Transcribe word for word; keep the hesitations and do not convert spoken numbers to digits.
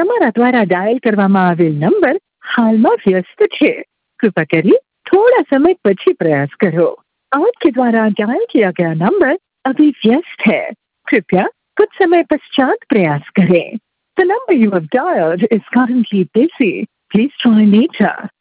તમારા દ્વારા ડાયલ કરવામાં આવેલ નંબર हालમાં व्यस्त છે। कृपा करिए थोड़ा समय પછી प्रयास करो। आपके द्वारा डायल किया गया नंबर अभी व्यस्त है। कृपया कुछ समय पश्चात प्रयास करें। The number you have dialed is currently busy. Please try later.